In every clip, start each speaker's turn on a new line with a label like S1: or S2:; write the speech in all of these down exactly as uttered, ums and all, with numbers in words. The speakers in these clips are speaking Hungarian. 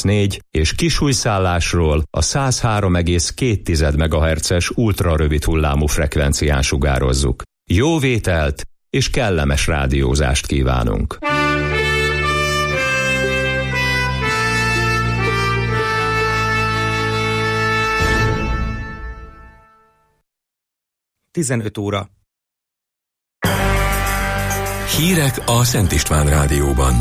S1: négy és kisújszállásról a száz három egész két megahertzes ultrarövid hullámú frekvencián sugározzuk. Jó vételt és kellemes rádiózást kívánunk!
S2: tizenöt óra.
S3: Hírek a Szent István Rádióban.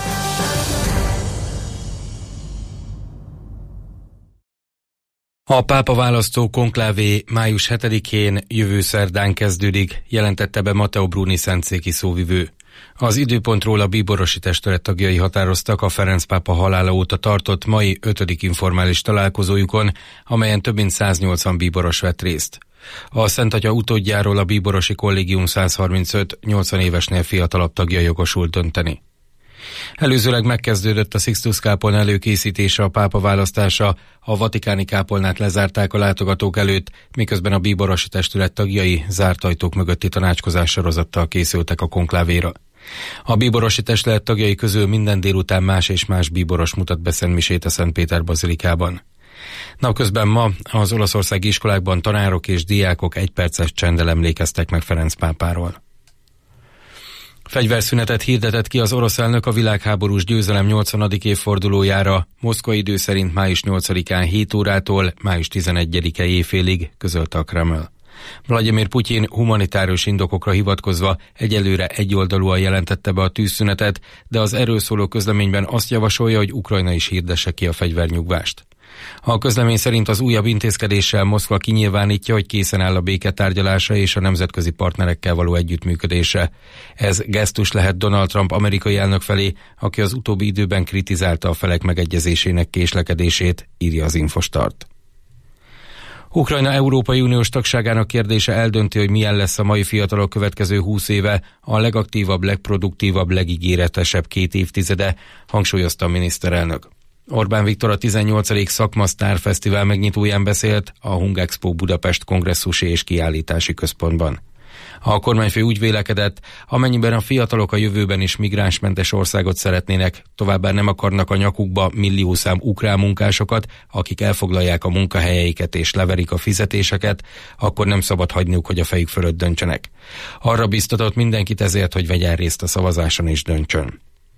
S2: A pápa választó konklávé május hetedikén jövő szerdán kezdődik, jelentette be Matteo Bruni szentszéki szóvivő. Az időpontról a bíborosi testület tagjai határoztak a Ferenc pápa halála óta tartott mai ötödik informális találkozójukon, amelyen több mint száznyolcvan bíboros vett részt. A Szent Atya utódjáról a bíborosi kollégium száz harmincöt nyolcvan évesnél fiatalabb tagja jogosult dönteni. Előzőleg megkezdődött a Sixtus kápolna előkészítése, a pápa választása, a vatikáni kápolnát lezárták a látogatók előtt, miközben a bíborosi testület tagjai zárt ajtók mögötti tanácskozás sorozattal készültek a konklávéra. A bíborosi testület tagjai közül minden délután más és más bíboros mutat be szentmisét a Szent Péter bazilikában. Napközben ma az olaszországi iskolákban tanárok és diákok egyperces csenddel emlékeztek meg Ferenc pápáról. Fegyverszünetet hirdetett ki az orosz elnök a világháborús győzelem nyolcvanadik évfordulójára, Moszkva idő szerint május nyolcadikán hét órától május tizenegyedike éjfélig, közölte a Kreml. Vladimir Putyin humanitárius indokokra hivatkozva egyelőre egyoldalúan jelentette be a tűzszünetet, de az erről szóló közleményben azt javasolja, hogy Ukrajna is hirdesse ki a fegyvernyugvást. A közlemény szerint az újabb intézkedéssel Moszkva kinyilvánítja, hogy készen áll a béketárgyalásra és a nemzetközi partnerekkel való együttműködésre. Ez gesztus lehet Donald Trump amerikai elnök felé, aki az utóbbi időben kritizálta a felek megegyezésének késlekedését, írja az Infostart. Ukrajna Európai Uniós tagságának kérdése eldönti, hogy milyen lesz a mai fiatalok következő húsz éve, a legaktívabb, legproduktívabb, legígéretesebb két évtizede, hangsúlyozta a miniszterelnök. Orbán Viktor a tizennyolcadik Szakma Sztár Fesztivál megnyitóján beszélt a Hungexpo Budapest kongresszusi és kiállítási központban. A kormányfő úgy vélekedett, amennyiben a fiatalok a jövőben is migránsmentes országot szeretnének, továbbá nem akarnak a nyakukba milliószám ukrán munkásokat, akik elfoglalják a munkahelyeiket és leverik a fizetéseket, akkor nem szabad hagyniuk, hogy a fejük fölött döntsenek. Arra biztatott mindenkit ezért, hogy vegyen részt a szavazáson és döntsön.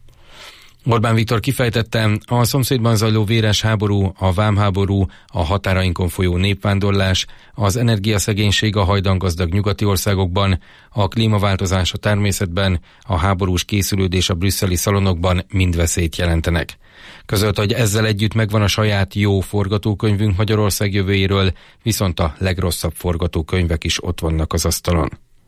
S2: Orbán Viktor kifejtette, a szomszédban zajló véres háború, a vámháború, a határainkon folyó népvándorlás, az energiaszegénység a hajdangazdag nyugati országokban, a klímaváltozás a természetben, a háborús készülődés a brüsszeli szalonokban mind veszélyt jelentenek. Közölte, hogy ezzel együtt megvan a saját jó forgatókönyvünk Magyarország jövőjéről, viszont a legrosszabb forgatókönyvek is ott vannak az asztalon.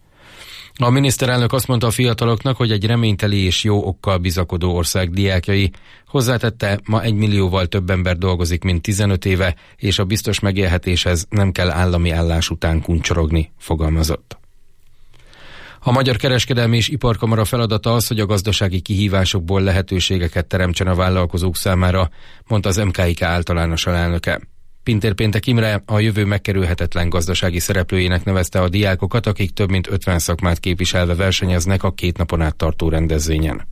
S2: A miniszterelnök azt mondta a fiataloknak, hogy egy reményteli és jó okkal bizakodó ország diákjai. Hozzátette, ma egy millióval több ember dolgozik, mint tizenöt éve, és a biztos megélhetéshez nem kell állami állás után kuncsorogni, fogalmazott. A Magyar Kereskedelmi és Iparkamara feladata az, hogy a gazdasági kihívásokból lehetőségeket teremtsen a vállalkozók számára, mondta az em ká i ká általános alelnöke. Pintér Péntek Imre a jövő megkerülhetetlen gazdasági szereplőjének nevezte a diákokat, akik több mint ötven szakmát képviselve versenyeznek a két napon át tartó rendezvényen.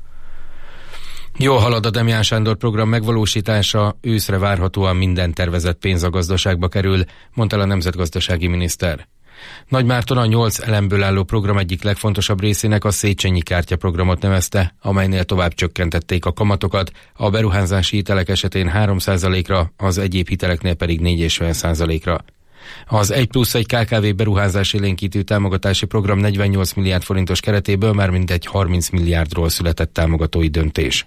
S2: Jól halad a Demján Sándor program megvalósítása, őszre várhatóan minden tervezett pénz a gazdaságba kerül, mondta a nemzetgazdasági miniszter. Nagymárton a nyolc elemből álló program egyik legfontosabb részének a Széchenyi kártya programot nevezte, amelynél tovább csökkentették a kamatokat, a beruházási hitelek esetén három százalékra, az egyéb hiteleknél pedig négy egész öt százalékra. Az egy plusz egy ká ká vé beruházás élénkítő támogatási program negyvennyolc milliárd forintos keretéből már mintegy harminc milliárdról született támogatói döntés.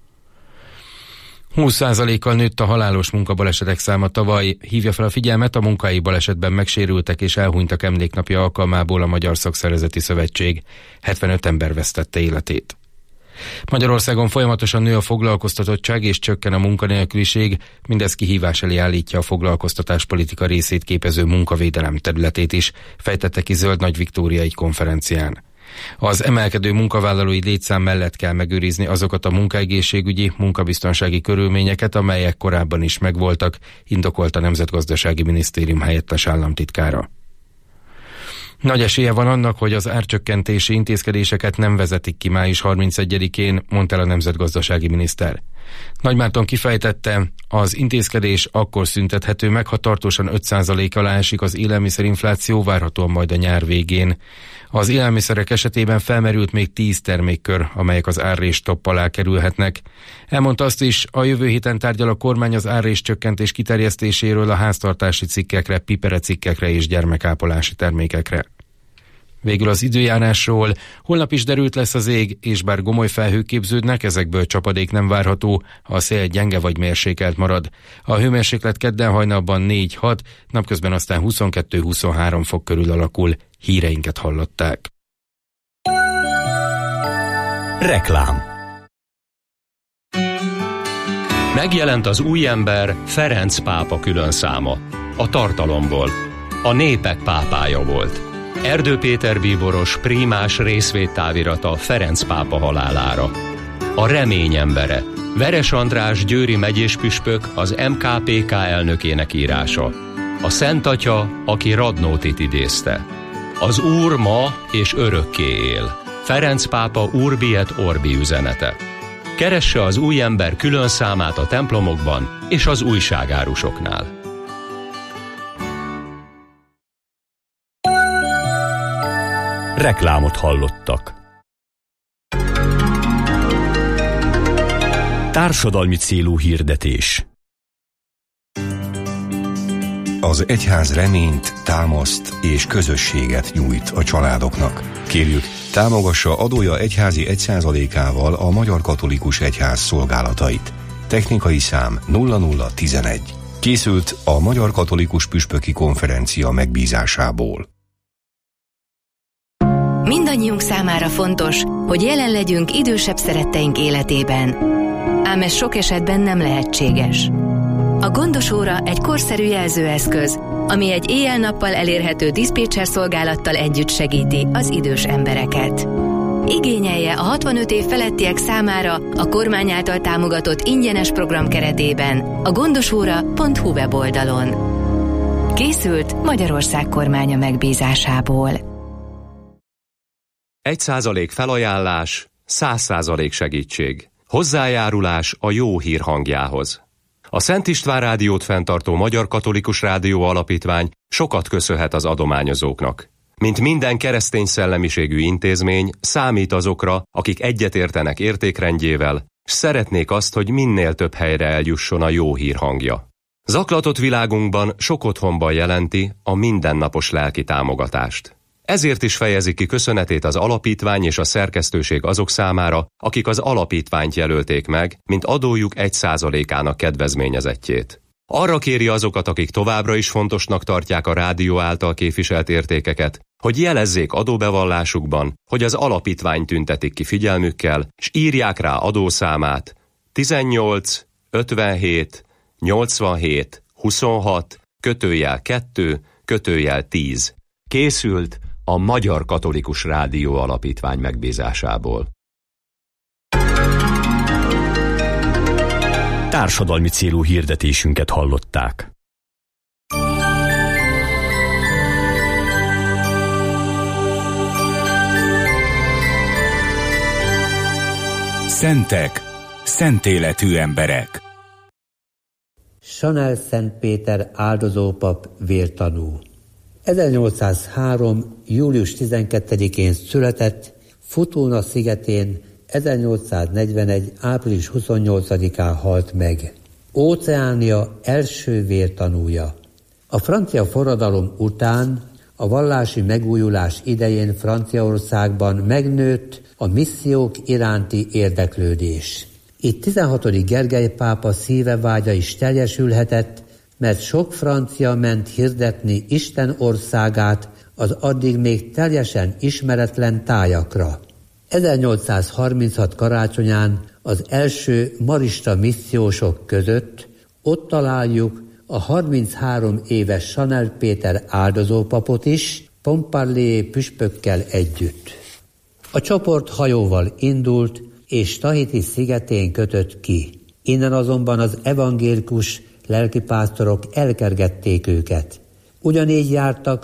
S2: húsz százalékkal nőtt a halálos munkabalesetek száma tavaly, hívja fel a figyelmet a munkahelyi balesetben megsérültek és elhunytak emléknapja alkalmából a Magyar Szakszervezeti Szövetség. hetvenöt ember vesztette életét. Magyarországon folyamatosan nő a foglalkoztatottság és csökken a munkanélküliség, mindez kihívás elé állítja a foglalkoztatáspolitika részét képező munkavédelem területét is, fejtette ki Zöld Nagy Viktória egy konferencián. Az emelkedő munkavállalói létszám mellett kell megőrizni azokat a munkaegészségügyi, munkabiztonsági körülményeket, amelyek korábban is megvoltak, indokolta a Nemzetgazdasági Minisztérium helyettes államtitkára. Nagy esélye van annak, hogy az árcsökkentési intézkedéseket nem vezetik ki május harmincegyedikén, mondta el a nemzetgazdasági miniszter. Nagymárton kifejtette, az intézkedés akkor szüntethető meg, ha tartósan öt százalék alá esik az élelmiszerinfláció, várhatóan majd a nyár végén. Az élelmiszerek esetében felmerült még tíz termékkör, amelyek az árrés topp alá kerülhetnek. Elmondta azt is, a jövő héten tárgyal a kormány az árrés csökkentés kiterjesztéséről a háztartási cikkekre, piperecikkekre és gyermekápolási termékekre. Végül az időjárásról. Holnap is derült lesz az ég, és bár gomoly felhők képződnek, ezekből csapadék nem várható, a szél gyenge vagy mérsékelt marad. A hőmérséklet kedden hajnalban négy-hat, napközben aztán huszonkettő-huszonhárom fok körül alakul. Híreinket hallották.
S3: Reklám.
S1: Megjelent az új ember, Ferenc pápa külön száma. A tartalomból. A népek pápája volt. Erdő Péter bíboros prímás részvédtávirata Ferenc pápa halálára. A remény embere. Veres András győri megyéspüspök, az em ká pé ká elnökének írása. A Szent Atya, aki Radnótit idézte. Az Úr ma és örökké él. Ferenc pápa Urbi et Orbi üzenete. Keresse az új ember külön számát a templomokban és az újságárusoknál.
S3: Reklámot hallottak. Társadalmi célú hirdetés.
S4: Az egyház reményt, támaszt és közösséget nyújt a családoknak. Kérjük, támogassa adója egyházi egy százalékával a Magyar Katolikus Egyház szolgálatait. Technikai szám nulla nulla tizenegy. Készült a Magyar Katolikus Püspöki Konferencia megbízásából.
S5: Mindannyiunk számára fontos, hogy jelen legyünk idősebb szeretteink életében. Ám ez sok esetben nem lehetséges. A Gondos Óra egy korszerű jelzőeszköz, ami egy éjjel-nappal elérhető diszpécser szolgálattal együtt segíti az idős embereket. Igényelje a hatvanöt év felettiek számára a kormány által támogatott ingyenes program keretében a gondosóra pont hu weboldalon. Készült Magyarország kormánya megbízásából.
S1: Egy százalék felajánlás, száz százalék segítség. Hozzájárulás a jó hír hangjához. A Szent István Rádiót fenntartó Magyar Katolikus Rádió Alapítvány sokat köszönhet az adományozóknak. Mint minden keresztény szellemiségű intézmény, számít azokra, akik egyetértenek értékrendjével, s szeretnék azt, hogy minél több helyre eljusson a jó hír hangja. Zaklatott világunkban sok otthonban jelenti a mindennapos lelki támogatást. Ezért is fejezi ki köszönetét az alapítvány és a szerkesztőség azok számára, akik az alapítványt jelölték meg, mint adójuk egy százalékának kedvezményezettjét. Arra kéri azokat, akik továbbra is fontosnak tartják a rádió által képviselt értékeket, hogy jelezzék adóbevallásukban, hogy az alapítvány tüntetik ki figyelmükkel, s írják rá adószámát tizennyolc ötvenhét nyolcvanhét huszonhat kötőjel kettő kötőjel tíz. Készült a Magyar Katolikus Rádió Alapítvány megbízásából.
S3: Társadalmi célú hirdetésünket hallották. Szentek, szent életű emberek.
S6: Chanel Szent Péter áldozópap vértanú. ezernyolcszázhárom. július tizenkettedikén született, Futuna szigetén ezernyolcszáznegyvenegy. április huszonnyolcadikán halt meg. Óceánia első vértanúja. A francia forradalom után a vallási megújulás idején Franciaországban megnőtt a missziók iránti érdeklődés. Itt tizenhatodik Gergely pápa szívevágya is teljesülhetett, mert sok francia ment hirdetni Isten országát az addig még teljesen ismeretlen tájakra. ezernyolcszázharminchat karácsonyán az első marista missziósok között ott találjuk a harminchárom éves Chanel Péter áldozópapot is, Pontparnasse püspökkel együtt. A csoport hajóval indult, és Tahiti szigetén kötött ki. Innen azonban az evangélikus lelkipásztorok elkergették őket. Ugyanígy jártak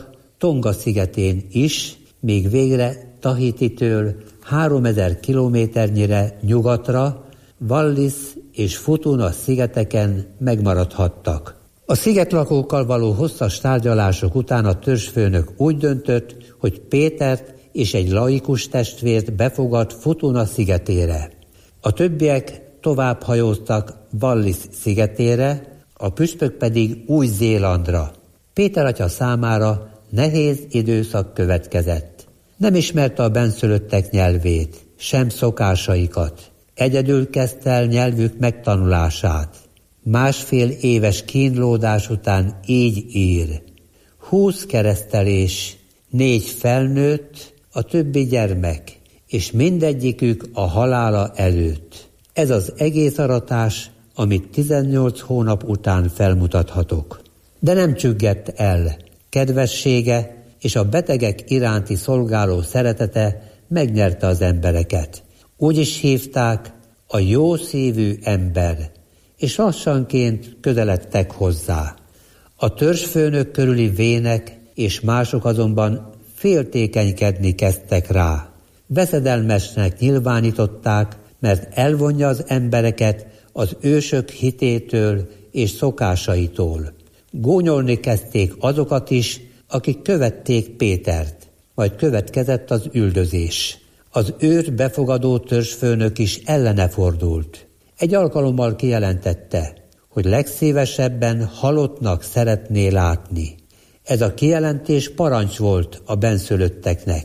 S6: Tonga szigetén is, még végre Tahititől háromezer kilométernyire nyugatra, Wallis és Futuna szigeteken megmaradhattak. A szigetlakókkal való hosszas tárgyalások után a törzsfőnök úgy döntött, hogy Pétert és egy laikus testvért befogad Futuna szigetére. A többiek tovább hajóztak Wallis szigetére, a püspök pedig Új-Zélandra. Péter atya számára nehéz időszak következett. Nem ismerte a benszülöttek nyelvét, sem szokásaikat. Egyedül kezdte el nyelvük megtanulását. Másfél éves kínlódás után így ír. Húsz keresztelés, négy felnőtt, a többi gyermek, és mindegyikük a halála előtt. Ez az egész aratás, amit tizennyolc hónap után felmutathatok. De nem csüggett el. Kedvessége és a betegek iránti szolgáló szeretete megnyerte az embereket. Úgy is hívták, a jó szívű ember, és lassanként közeledtek hozzá. A törzsfőnök körüli vének és mások azonban féltékenykedni kezdtek rá. Veszedelmesnek nyilvánították, mert elvonja az embereket az ősök hitétől és szokásaitól. Gónyolni kezdték azokat is, akik követték Pétert, majd következett az üldözés. Az őt befogadó törzsfőnök is ellene fordult. Egy alkalommal kijelentette, hogy legszívesebben halottnak szeretné látni. Ez a kijelentés parancs volt a benszülötteknek.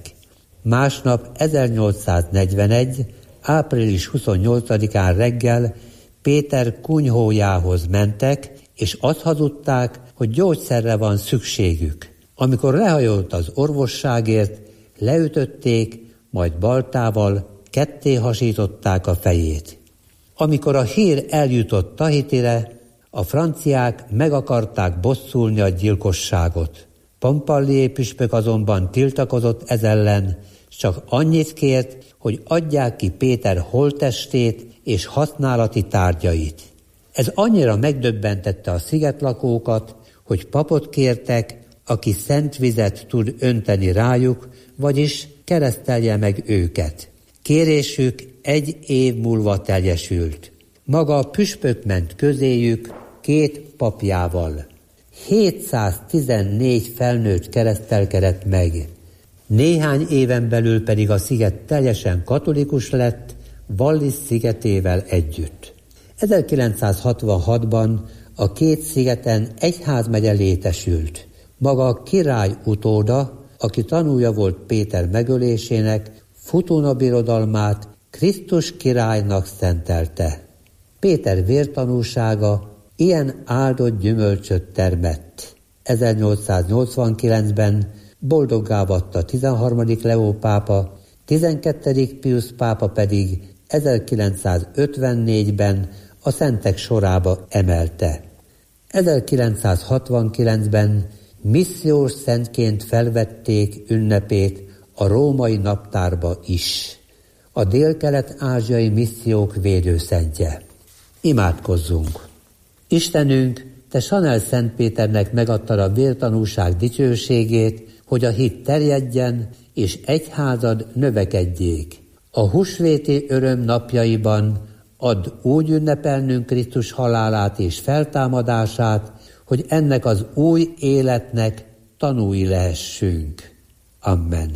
S6: Másnap ezernyolcszáznegyvenegy. április huszonnyolcadikán reggel Péter kunyhójához mentek, és azt hazudták, hogy gyógyszerre van szükségük. Amikor lehajolt az orvosságért, leütötték, majd baltával ketté hasították a fejét. Amikor a hír eljutott Tahitire, a franciák meg akarták bosszulni a gyilkosságot. Pompallier püspök azonban tiltakozott ez ellen, csak annyit kért, hogy adják ki Péter holttestét és használati tárgyait. Ez annyira megdöbbentette a szigetlakókat, hogy papot kértek, aki szent vizet tud önteni rájuk, vagyis keresztelje meg őket. Kérésük egy év múlva teljesült. Maga a püspök ment közéjük két papjával. hétszáztizennégy felnőtt keresztelkedett meg. Néhány éven belül pedig a sziget teljesen katolikus lett, Wallis szigetével együtt. ezerkilencszázhatvanhatban a két szigeten egyházmegye létesült. Maga a király utóda, aki tanúja volt Péter megölésének, Futuna birodalmát Krisztus királynak szentelte. Péter vértanúsága ilyen áldott gyümölcsöt termett. ezernyolcszáznyolcvankilencben boldoggá vatta tizenharmadik Leó pápa, tizenkettedik Piusz pápa pedig ezerkilencszázötvennégyben a szentek sorába emelte. ezerkilencszázhatvankilencben missziós szentként felvették ünnepét a római naptárba is. A délkelet-ázsiai missziók védőszentje. Imádkozzunk! Istenünk, Te Chanel Szent Péternek megadtad a vértanúság dicsőségét, hogy a hit terjedjen és egyházad növekedjék. A húsvéti öröm napjaiban add úgy ünnepelnünk Krisztus halálát és feltámadását, hogy ennek az új életnek tanúi lehessünk. Amen.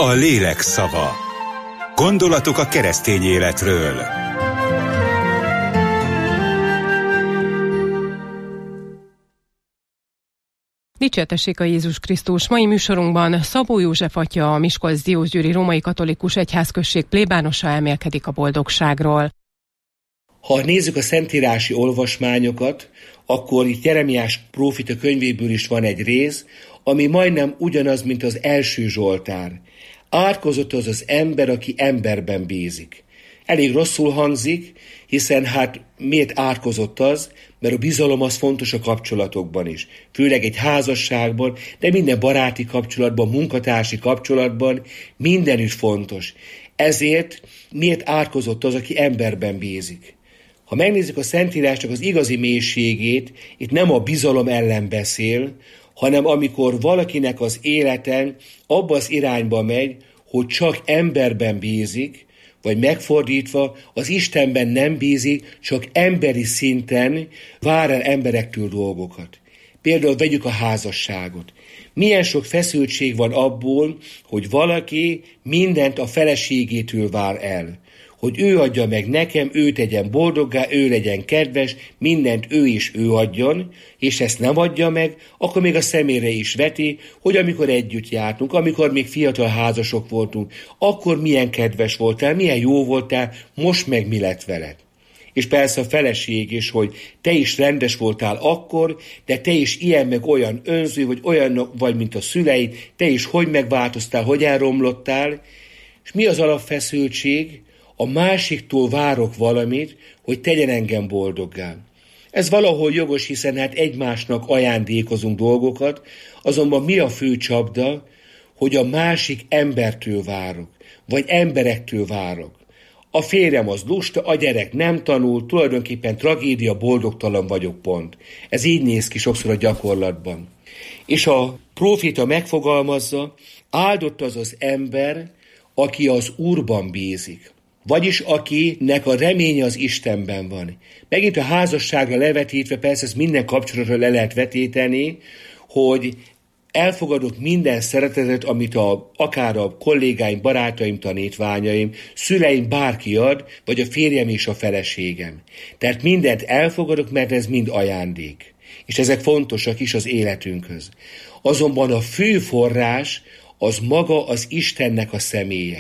S3: A lélek szava. Gondolatok a keresztény életről.
S7: Dicsértessék a Jézus Krisztus! Mai műsorunkban Szabó József atya, a Miskolc-Diósgyőri Római Katolikus Egyházközség plébánosa elmélkedik a boldogságról.
S8: Ha nézzük a szentírási olvasmányokat, akkor itt Jeremiás prófita könyvéből is van egy rész, ami majdnem ugyanaz, mint az első Zsoltár. Átkozott az az ember, aki emberben bízik. Elég rosszul hangzik, hiszen hát miért átkozott az, mert a bizalom az fontos a kapcsolatokban is. Főleg egy házasságban, de minden baráti kapcsolatban, munkatársi kapcsolatban mindenütt fontos. Ezért miért átkozott az, aki emberben bízik? Ha megnézzük a Szentírásnak az igazi mélységét, itt nem a bizalom ellen beszél, hanem amikor valakinek az életen abba az irányba megy, hogy csak emberben bízik, vagy megfordítva, az Istenben nem bízik, csak emberi szinten vár el emberektől dolgokat. Például vegyük a házasságot. Milyen sok feszültség van abból, hogy valaki mindent a feleségétől vár el. Hogy ő adja meg nekem, ő tegyen boldoggá, ő legyen kedves, mindent ő is ő adjon, és ezt nem adja meg, akkor még a szemére is veti, hogy amikor együtt jártunk, amikor még fiatal házasok voltunk, akkor milyen kedves voltál, milyen jó voltál, most meg mi lett veled. És persze a feleség is, hogy te is rendes voltál akkor, de te is ilyen meg olyan önző, vagy olyan vagy, mint a szüleid, te is hogy megváltoztál, hogy elromlottál, és mi az alapfeszültség? A másiktól várok valamit, hogy tegyen engem boldoggá. Ez valahol jogos, hiszen hát egymásnak ajándékozunk dolgokat, azonban mi a fő csapda, hogy a másik embertől várok, vagy emberektől várok. A férjem az lusta, a gyerek nem tanul, tulajdonképpen tragédia, boldogtalan vagyok pont. Ez így néz ki sokszor a gyakorlatban. És a próféta megfogalmazza, áldott az az ember, aki az Úrban bízik. Vagyis akinek a reménye az Istenben van. Megint a házasságra levetítve, persze ezt minden kapcsolatra le lehet vetíteni, hogy elfogadok minden szeretetet, amit a, akár a kollégáim, barátaim, tanítványaim, szüleim, bárki ad, vagy a férjem és a feleségem. Tehát mindent elfogadok, mert ez mind ajándék. És ezek fontosak is az életünkhöz. Azonban a fő forrás az maga az Istennek a személye.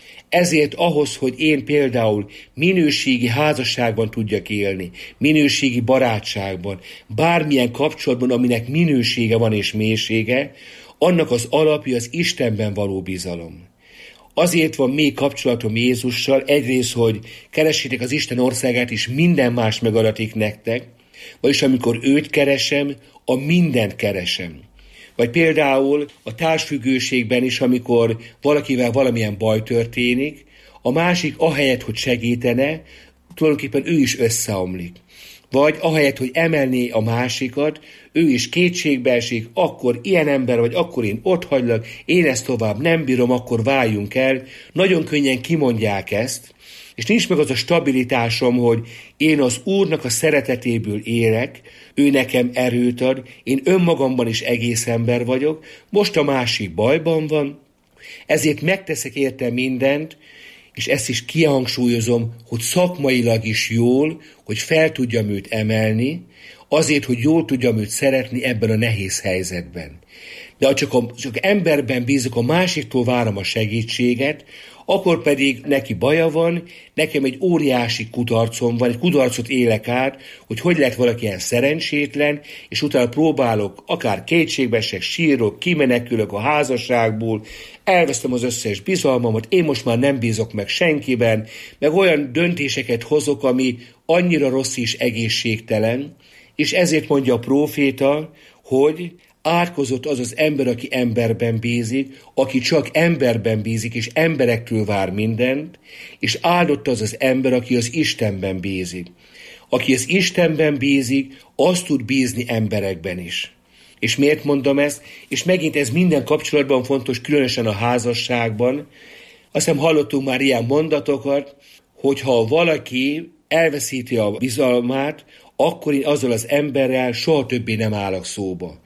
S8: Ezért ahhoz, hogy én például minőségi házasságban tudjak élni, minőségi barátságban, bármilyen kapcsolatban, aminek minősége van és mélysége, annak az alapja az Istenben való bizalom. Azért van még kapcsolatom Jézussal, egyrészt, hogy keressétek az Isten országát, és minden más megadatik nektek, vagyis amikor őt keresem, a mindent keresem. Vagy például a társfüggőségben is, amikor valakivel valamilyen baj történik, a másik ahelyett, hogy segítene, tulajdonképpen ő is összeomlik. Vagy ahelyett, hogy emelné a másikat, ő is kétségbe esik, akkor ilyen ember vagy, akkor én otthagylak, én ezt tovább nem bírom, akkor váljunk el. Nagyon könnyen kimondják ezt, és nincs meg az a stabilitásom, hogy én az Úrnak a szeretetéből élek, ő nekem erőt ad, én önmagamban is egész ember vagyok, most a másik bajban van, ezért megteszek érte mindent, és ezt is kihangsúlyozom, hogy szakmailag is jól, hogy fel tudjam őt emelni, azért, hogy jól tudjam őt szeretni ebben a nehéz helyzetben. De ha csak, a, csak emberben bízok, a másiktól várom a segítséget, akkor pedig neki baja van, nekem egy óriási kudarcom van, egy kudarcot élek át, hogy hogy lehet valaki ilyen szerencsétlen, és utána próbálok, akár kétségbeesek, sírok, kimenekülök a házasságból, elvesztem az összes bizalmamat, én most már nem bízok meg senkiben, meg olyan döntéseket hozok, ami annyira rossz és egészségtelen, és ezért mondja a próféta, hogy átkozott az az ember, aki emberben bízik, aki csak emberben bízik, és emberektől vár mindent, és áldott az az ember, aki az Istenben bízik. Aki az Istenben bízik, az tud bízni emberekben is. És miért mondom ezt? És megint ez minden kapcsolatban fontos, különösen a házasságban. Azt hiszem hallottunk már ilyen mondatokat, hogyha valaki elveszíti a bizalmát, akkor én azzal az emberrel soha többé nem állok szóba.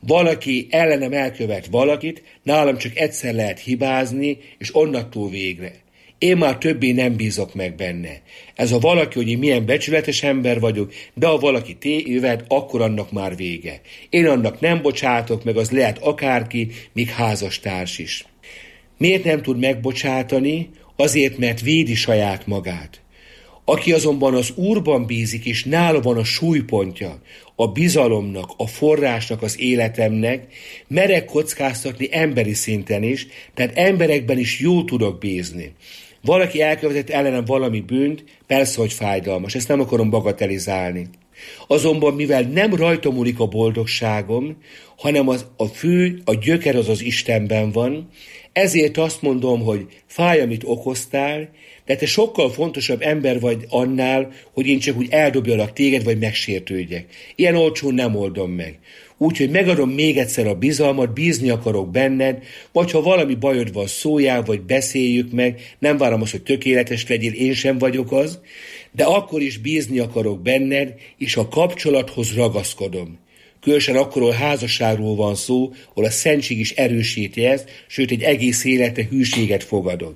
S8: Valaki ellenem elkövet valakit, nálam csak egyszer lehet hibázni, és onnantól végre. Én már többé nem bízok meg benne. Ez a valaki, hogy én milyen becsületes ember vagyok, de ha valaki téved, akkor annak már vége. Én annak nem bocsátok meg, az lehet akárki, még házastárs is. Miért nem tud megbocsátani? Azért, mert védi saját magát. Aki azonban az Úrban bízik, és nála van a súlypontja, a bizalomnak, a forrásnak, az életemnek, merek kockáztatni emberi szinten is, tehát emberekben is jól tudok bízni. Valaki elkövetett ellenem valami bűnt, persze, hogy fájdalmas, ezt nem akarom bagatelizálni. Azonban, mivel nem rajta múlik a boldogságom, hanem az, a fő, a gyöker az az Istenben van, ezért azt mondom, hogy fáj, amit okoztál, de te sokkal fontosabb ember vagy annál, hogy én csak úgy eldobjalak téged, vagy megsértődjek. Ilyen olcsón nem oldom meg. Úgyhogy megadom még egyszer a bizalmat, bízni akarok benned, vagy ha valami bajod van, szóljál, vagy beszéljük meg, nem várom azt, hogy tökéletes legyél, én sem vagyok az, de akkor is bízni akarok benned, és a kapcsolathoz ragaszkodom. Különösen akkor, ahol házasságról van szó, ahol a szentség is erősíti ezt, sőt egy egész életre hűséget fogadok.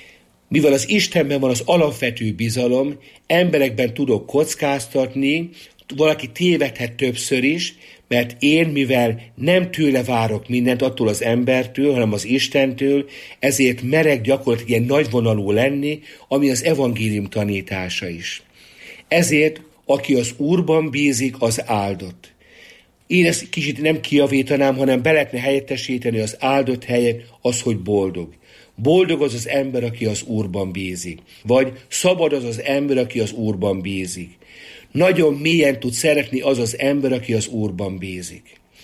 S8: Mivel az Istenben van az alapvető bizalom, emberekben tudok kockáztatni, valaki tévedhet többször is, mert én, mivel nem tőle várok mindent, attól az embertől, hanem az Istentől, ezért merek gyakorlatilag ilyen nagyvonalú lenni, ami az evangélium tanítása is. Ezért, aki az Úrban bízik, az áldott. Én ezt kicsit nem kijavítanám, hanem be lehetne helyettesíteni az áldott helyet, az, hogy boldog. Boldog az az ember, aki az Úrban bízik. Vagy szabad az az ember, aki az Úrban bízik. Nagyon mélyen tud szeretni az az ember, aki az Úrban bízik.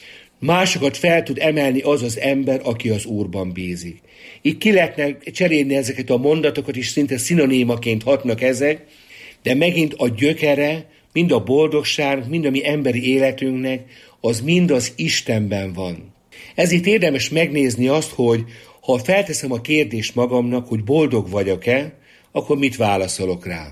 S8: Másokat fel tud emelni az az ember, aki az Úrban bízik. Így ki lehetne cserélni ezeket a mondatokat, és szinte szinonimaként hatnak ezek, de megint a gyökere, mind a boldogság, mind a mi emberi életünknek, az mind az Istenben van. Ezért érdemes megnézni azt, hogy ha felteszem a kérdést magamnak, hogy boldog vagyok-e, akkor mit válaszolok rá?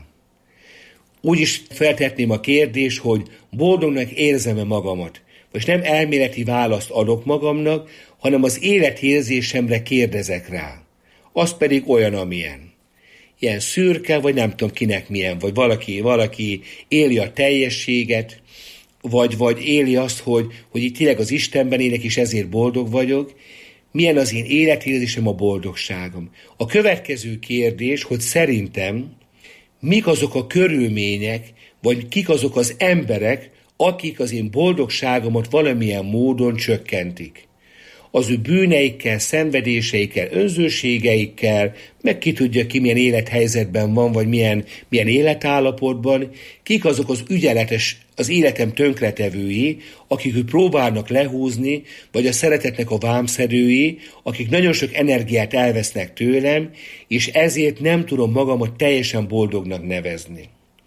S8: Úgy is feltehetném a kérdést, hogy boldognak érzem-e magamat. Most nem elméleti választ adok magamnak, hanem az életérzésemre kérdezek rá. Az pedig olyan, amilyen. Ilyen szürke, vagy nem tudom kinek milyen, vagy valaki, valaki éli a teljességet, vagy, vagy éli azt, hogy, hogy itt tényleg az Istenben élek, és ezért boldog vagyok. Milyen az én életérzésem, a boldogságom? A következő kérdés, hogy szerintem mik azok a körülmények, vagy kik azok az emberek, akik az én boldogságomat valamilyen módon csökkentik. Az ő bűneikkel, szenvedéseikkel, önzőségeikkel, meg ki tudja ki milyen élethelyzetben van, vagy milyen, milyen életállapotban, kik azok az ügyeletes, az életem tönkretevői, akik ő próbálnak lehúzni, vagy a szeretetnek a vámszedői, akik nagyon sok energiát elvesznek tőlem, és ezért nem tudom magamat teljesen boldognak nevezni.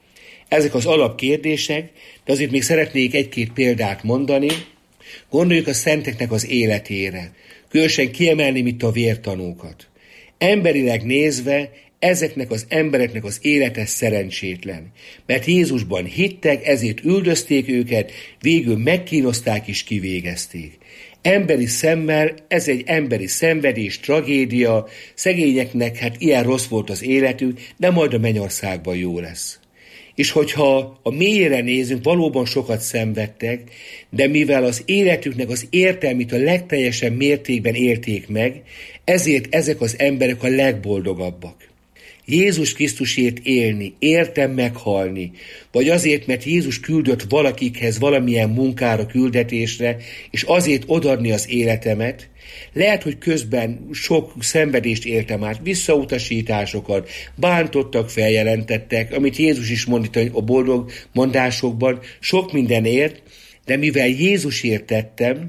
S8: Ezek az alapkérdések, de azért még szeretnék egy-két példát mondani. Gondoljuk a szenteknek az életére. Különösen kiemelném itt a vértanúkat. Emberileg nézve ezeknek az embereknek az élete szerencsétlen. Mert Jézusban hittek, ezért üldözték őket, végül megkínozták és kivégezték. Emberi szemmel ez egy emberi szenvedés, tragédia, szegényeknek hát ilyen rossz volt az életük, de majd a mennyországban jó lesz. És hogyha a mélyére nézünk, valóban sokat szenvedtek, de mivel az életüknek az értelmét a legteljesebb mértékben élték meg, ezért ezek az emberek a legboldogabbak. Jézus Krisztusért élni, értem meghalni, vagy azért, mert Jézus küldött valakikhez valamilyen munkára, küldetésre, és azért odaadni az életemet, lehet, hogy közben sok szenvedést éltem át, visszautasításokat, bántottak, feljelentettek, amit Jézus is mondta a boldog mondásokban, sok mindenért, de mivel Jézusért tettem,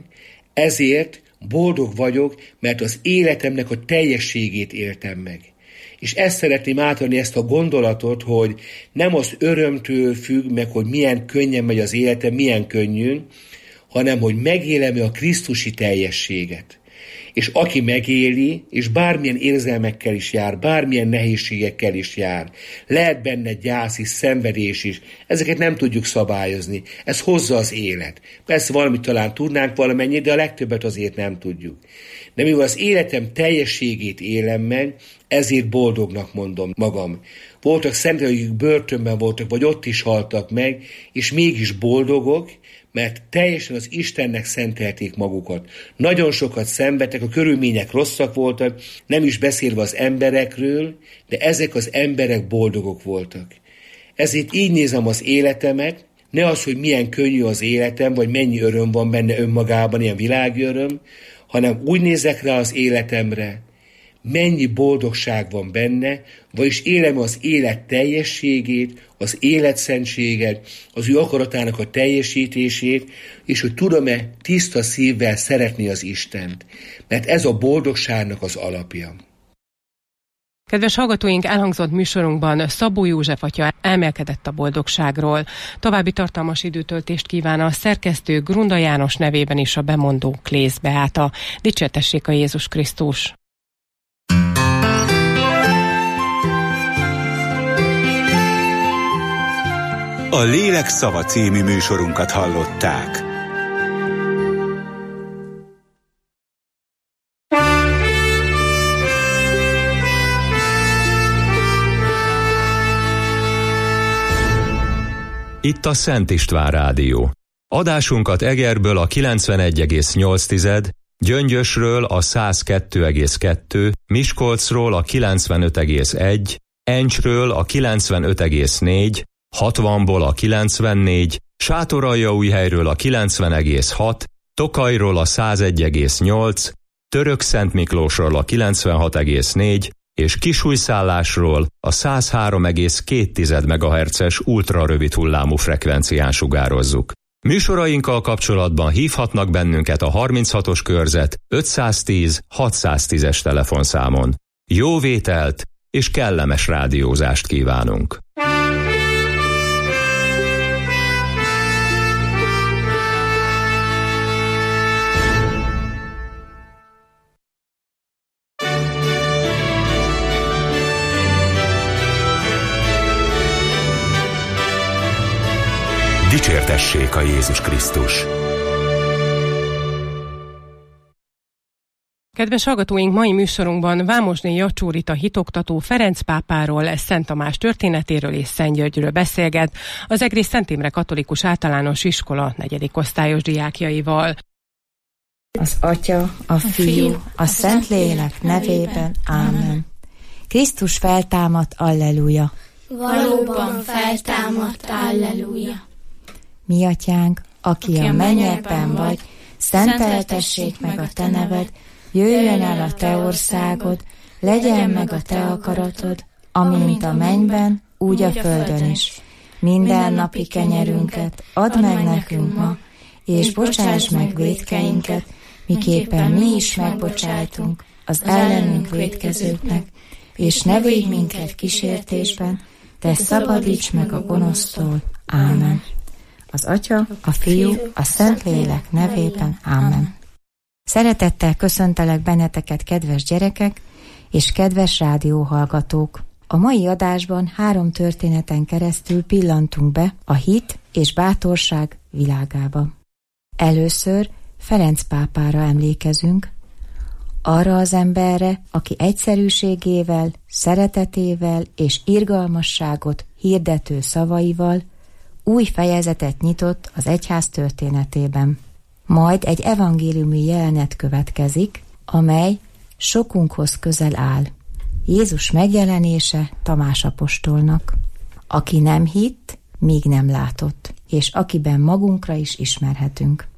S8: ezért boldog vagyok, mert az életemnek a teljességét éltem meg. És ezt szeretném átadni, ezt a gondolatot, hogy nem az örömtől függ meg, hogy milyen könnyen megy az életem, milyen könnyű, hanem hogy megélem a krisztusi teljességet. És aki megéli, és bármilyen érzelmekkel is jár, bármilyen nehézségekkel is jár, lehet benne gyász is, szenvedés is, ezeket nem tudjuk szabályozni. Ez hozza az élet. Persze valamit talán tudnánk valamennyit, de a legtöbbet azért nem tudjuk. De mivel az életem teljességét élem meg, ezért boldognak mondom magam. Voltak szentek, akik börtönben voltak, vagy ott is haltak meg, és mégis boldogok, mert teljesen az Istennek szentelték magukat. Nagyon sokat szenvedtek, a körülmények rosszak voltak, nem is beszélve az emberekről, de ezek az emberek boldogok voltak. Ezért így nézem az életemet, ne az, hogy milyen könnyű az életem, vagy mennyi öröm van benne önmagában, ilyen világi öröm, hanem úgy nézek rá az életemre, mennyi boldogság van benne, vagyis élem az élet teljességét, az életszentséget, az ő akaratának a teljesítését, és hogy tudom-e tiszta szívvel szeretni az Istent. Mert ez a boldogságnak az alapja.
S7: Kedves hallgatóink, elhangzott műsorunkban Szabó József atya elmélkedett a boldogságról. További tartalmas időtöltést kíván a szerkesztő Grunda János nevében is a bemondó Klész Beáta. Dicsértessék a Jézus Krisztus!
S3: A Lélek szava című műsorunkat hallották.
S1: Itt a Szent István Rádió. Adásunkat Egerből a kilencvenegy egész nyolc, Gyöngyösről a száz kettő egész kettő, Miskolcról a kilencvenöt egész egy, Encsről a kilencvenöt egész négy, hatvanból a kilencvennégy, Sátoraljaújhelyről a kilencven egész hat, Tokajról a száz egy egész nyolc, Törökszent Miklósról a kilencvenhat egész négy, és Kisújszállásról a száz három egész két megahertzes ultrarövid hullámú frekvencián sugározzuk. Műsorainkkal kapcsolatban hívhatnak bennünket a harminchatos körzet ötszáztíz hatszáztízes telefonszámon. Jó vételt és kellemes rádiózást kívánunk!
S3: Dicsértessék a Jézus Krisztus!
S7: Kedves hallgatóink, mai műsorunkban Vámosné Jacsó-Rita hitoktató Ferenc pápáról, Szent Tamás történetéről és Szent Györgyről beszélget az Egrész Szent Imre Katolikus Általános Iskola negyedik osztályos diákjaival.
S9: Az Atya, a Fiú, a Szentlélek nevében. Ámen. Krisztus feltámadt, alleluja!
S10: Valóban feltámadt, alleluja!
S9: Mi Atyánk, aki a mennyekben vagy, szenteltessék meg a te neved, jöjjön el a te országod, legyen meg a te akaratod, amint a mennyben, úgy a földön is. Minden napi kenyerünket add meg nekünk ma, és bocsáss meg vétkeinket, miképpen mi is megbocsájtunk az ellenünk vétkezőknek, és ne védj minket kísértésben, de szabadíts meg a gonosztól. Ámen. Az Atya, a Fiú, a Szentlélek nevében. Ámen. Szeretettel köszöntelek benneteket, kedves gyerekek és kedves rádióhallgatók. A mai adásban három történeten keresztül pillantunk be a hit és bátorság világába. Először Ferenc pápára emlékezünk, arra az emberre, aki egyszerűségével, szeretetével és irgalmasságot hirdető szavaival új fejezetet nyitott az egyház történetében. Majd egy evangéliumi jelenet következik, amely sokunkhoz közel áll. Jézus megjelenése Tamás apostolnak, aki nem hitt, míg nem látott, és akiben magunkra is ismerhetünk.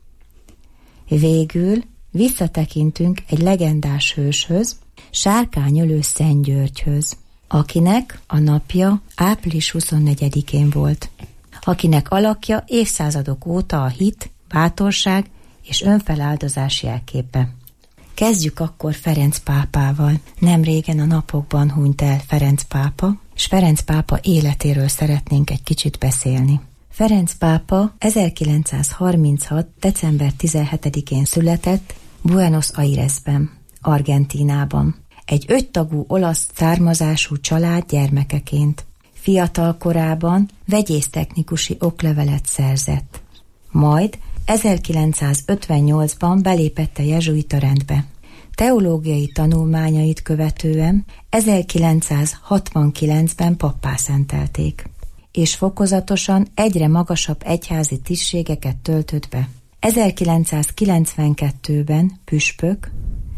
S9: Végül visszatekintünk egy legendás hőshöz, sárkányölő Szent Györgyhöz, akinek a napja április huszonnegyedikén volt, akinek alakja évszázadok óta a hit, bátorság és önfeláldozás jelképe. Kezdjük akkor Ferenc pápával. Nem régen a napokban hunyt el Ferenc pápa, és Ferenc pápa életéről szeretnénk egy kicsit beszélni. Ferenc pápa ezerkilencszázharminchat. december tizenhetedikén született Buenos Airesben, Argentínában. Egy öttagú olasz származású család gyermekeként. Fiatal korában vegyésztechnikusi oklevelet szerzett. Majd ezerkilencszázötvennyolcban belépett a jezsuita rendbe. Teológiai tanulmányait követően ezerkilencszázhatvankilencben pappá szentelték, és fokozatosan egyre magasabb egyházi tisztségeket töltött be. ezerkilencszázkilencvenkettőben püspök,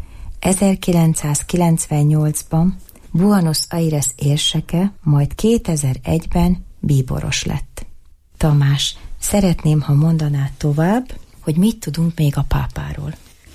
S9: ezerkilencszázkilencvennyolcban Buenos Aires érseke, majd kétezer-egyben bíboros lett. Tamás, szeretném, ha mondanád tovább, hogy mit tudunk még a pápáról.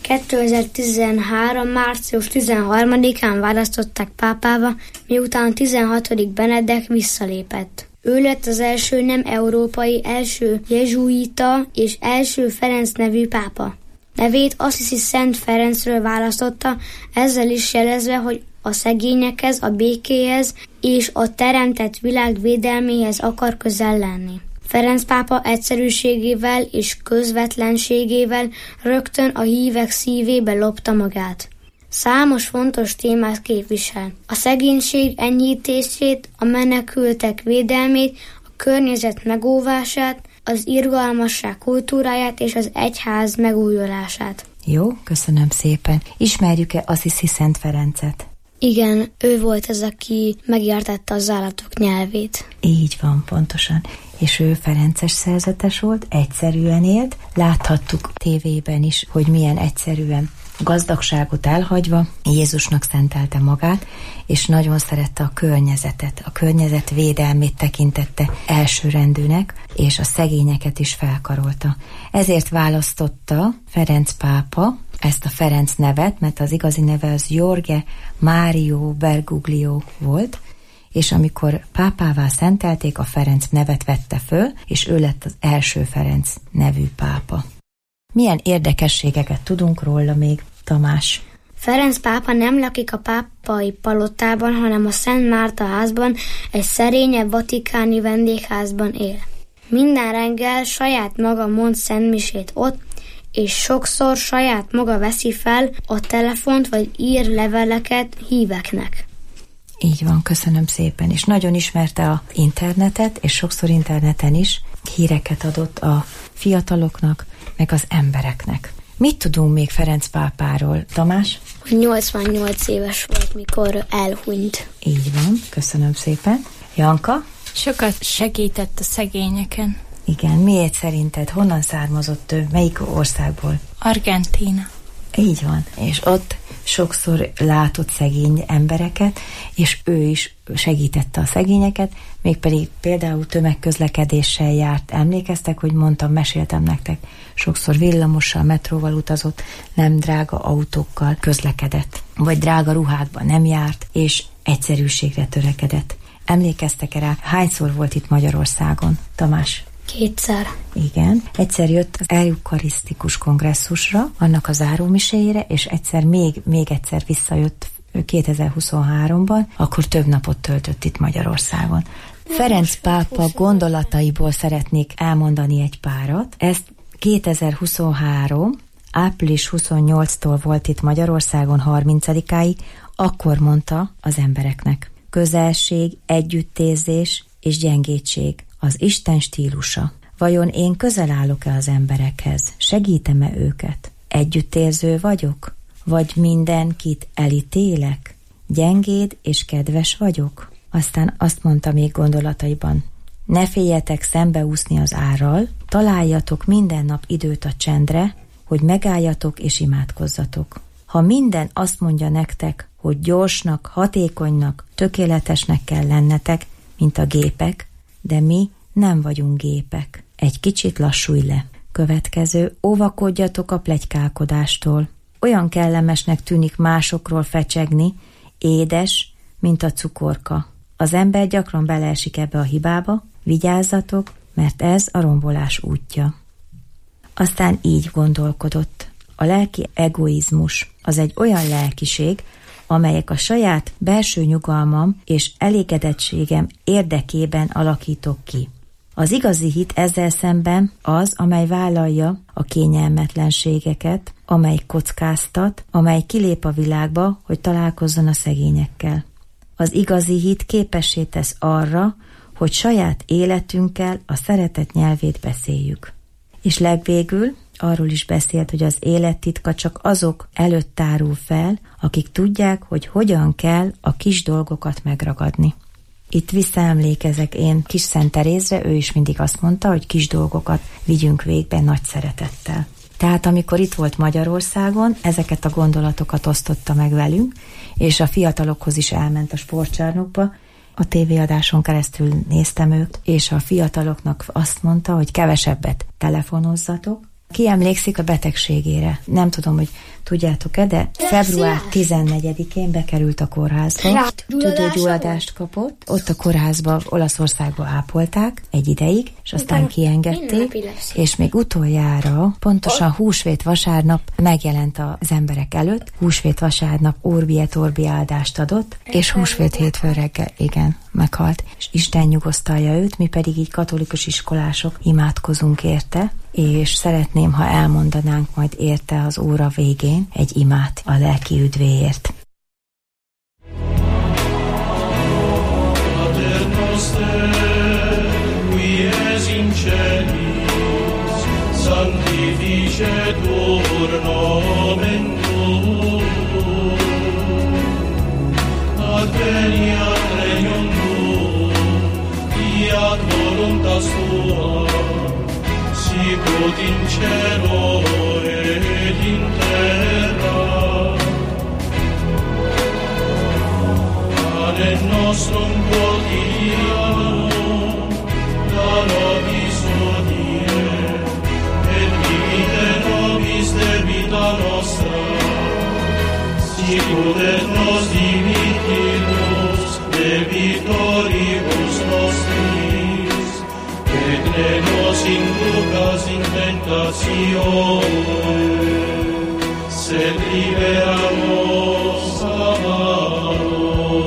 S11: kétezer-tizenhárom. március tizenharmadikán választották pápába, miután a tizenhatodik Benedek visszalépett. Ő lett az első nem európai, első jezsuita és első Ferenc nevű pápa. Nevét Assisi Szent Ferencről választotta, ezzel is jelezve, hogy a szegényekhez, a békéhez és a teremtett világ védelméhez akar közel lenni. Ferenc pápa egyszerűségével és közvetlenségével rögtön a hívek szívébe lopta magát. Számos fontos témát képvisel. A szegénység enyhítését, a menekültek védelmét, a környezet megóvását, az irgalmasság kultúráját és az egyház megújulását.
S9: Jó, köszönöm szépen. Ismerjük-e Assisi Szent Ferencet?
S11: Igen, ő volt az, aki megértette az állatok nyelvét.
S9: Így van, pontosan. És ő ferences szerzetes volt, egyszerűen élt. Láthattuk tévében is, hogy milyen egyszerűen gazdagságot elhagyva Jézusnak szentelte magát, és nagyon szerette a környezetet. A környezet védelmét tekintette elsőrendűnek, és a szegényeket is felkarolta. Ezért választotta Ferenc pápa ezt a Ferenc nevet, mert az igazi neve az Jorge Mario Bergoglio volt, és amikor pápává szentelték, a Ferenc nevet vette föl, és ő lett az első Ferenc nevű pápa. Milyen érdekességeket tudunk róla még, Tamás?
S11: Ferenc pápa nem lakik a pápai palotában, hanem a Szent Márta házban, egy szerényebb vatikáni vendégházban él. Minden reggel saját maga mond szentmisét ott, és sokszor saját maga veszi fel a telefont, vagy ír leveleket híveknek.
S9: Így van, köszönöm szépen. És nagyon ismerte az internetet, és sokszor interneten is híreket adott a fiataloknak, meg az embereknek. Mit tudunk még Ferenc pápáról, Tamás?
S11: Hogy nyolcvannyolc éves volt, mikor elhunyt.
S9: Így van, köszönöm szépen. Janka?
S12: Sokat segített a szegényeken.
S9: Igen, miért szerinted? Honnan származott ő? Melyik országból?
S12: Argentína.
S9: Így van, és ott sokszor látott szegény embereket, és ő is segítette a szegényeket, mégpedig például tömegközlekedéssel járt. Emlékeztek, hogy mondtam, meséltem nektek, sokszor villamossal, metróval utazott, nem drága autókkal közlekedett, vagy drága ruhákban nem járt, és egyszerűségre törekedett. Emlékeztek rá, hányszor volt itt Magyarországon, Tamás?
S11: Kétszer.
S9: Igen. Egyszer jött az eukarisztikus kongresszusra, annak a zárómiséjére, és egyszer még, még egyszer visszajött kétezer-huszonháromban, akkor több napot töltött itt Magyarországon. Ferenc pápa gondolataiból szeretnék elmondani egy párat. Ezt kétezer-huszonhárom. április huszonnyolcadikától volt itt Magyarországon harmincadikáig, akkor mondta az embereknek: közelség, együttérzés és gyengétség az Isten stílusa. Vajon én közel állok-e az emberekhez? Segítem-e őket? Együttérző vagyok? Vagy mindenkit elítélek? Gyengéd és kedves vagyok? Aztán azt mondta még gondolataiban: ne féljetek szembeúszni az árral, találjatok minden nap időt a csendre, hogy megálljatok és imádkozzatok. Ha minden azt mondja nektek, hogy gyorsnak, hatékonynak, tökéletesnek kell lennetek, mint a gépek, de mi nem vagyunk gépek. Egy kicsit lassulj le. Következő, óvakodjatok a pletykálkodástól. Olyan kellemesnek tűnik másokról fecsegni, édes, mint a cukorka. Az ember gyakran beleesik ebbe a hibába, vigyázzatok, mert ez a rombolás útja. Aztán így gondolkodott. A lelki egoizmus az egy olyan lelkiség, amelyek a saját belső nyugalmam és elégedettségem érdekében alakítok ki. Az igazi hit ezzel szemben az, amely vállalja a kényelmetlenségeket, amely kockáztat, amely kilép a világba, hogy találkozzon a szegényekkel. Az igazi hit képessé tesz arra, hogy saját életünkkel a szeretet nyelvét beszéljük. És legvégül arról is beszélt, hogy az élet titka csak azok előtt tárul fel, akik tudják, hogy hogyan kell a kis dolgokat megragadni. Itt visszaemlékezek én Kis Szent Terézre, ő is mindig azt mondta, hogy kis dolgokat vigyünk végbe nagy szeretettel. Tehát amikor itt volt Magyarországon, ezeket a gondolatokat osztotta meg velünk, és a fiatalokhoz is elment a sportcsarnokba. A tévéadáson keresztül néztem őt, és a fiataloknak azt mondta, hogy kevesebbet telefonozzatok. Ki emlékszik a betegségére? Nem tudom, hogy tudjátok-e, de február tizennegyedikén bekerült a kórházba. Tüdőgyulladást kapott. Ott a kórházba, Olaszországba ápolták egy ideig, és aztán kiengedték, és még utoljára, pontosan húsvét vasárnap megjelent az emberek előtt. Húsvét vasárnap Orbi et Orbi áldást adott, és húsvét hétfő reggel, igen, meghalt. És Isten nyugosztalja őt, mi pedig így katolikus iskolások imádkozunk érte, és szeretném, ha elmondanánk majd érte az óra végén egy imát a lelki üdvéért.
S13: Sicut in cielo ed in terra, pane nostrum quotidianum da nobis hodie, et dimitte nobis debita nostra, sicut et nos dimittimus debitoribus nostris, et ne nos inducas in tentatione, sed libera nos a malo.